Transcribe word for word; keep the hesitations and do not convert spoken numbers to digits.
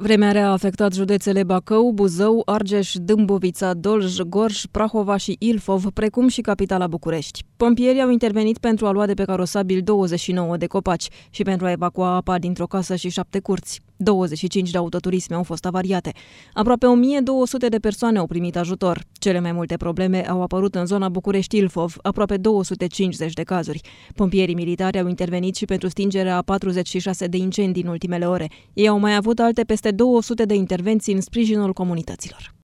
Vremea rea a afectat județele Bacău, Buzău, Argeș, Dâmbovița, Dolj, Gorj, Prahova și Ilfov, precum și capitala București. Pompierii au intervenit pentru a lua de pe carosabil douăzeci și nouă de copaci și pentru a evacua apa dintr-o casă și șapte curți. douăzeci și cinci de autoturisme au fost avariate. Aproape o mie două sute de persoane au primit ajutor. Cele mai multe probleme au apărut în zona București-Ilfov, aproape două sute cincizeci de cazuri. Pompierii militari au intervenit și pentru stingerea a patruzeci și șase de incendii în ultimele ore. Ei au mai avut alte peste două sute de intervenții în sprijinul comunităților.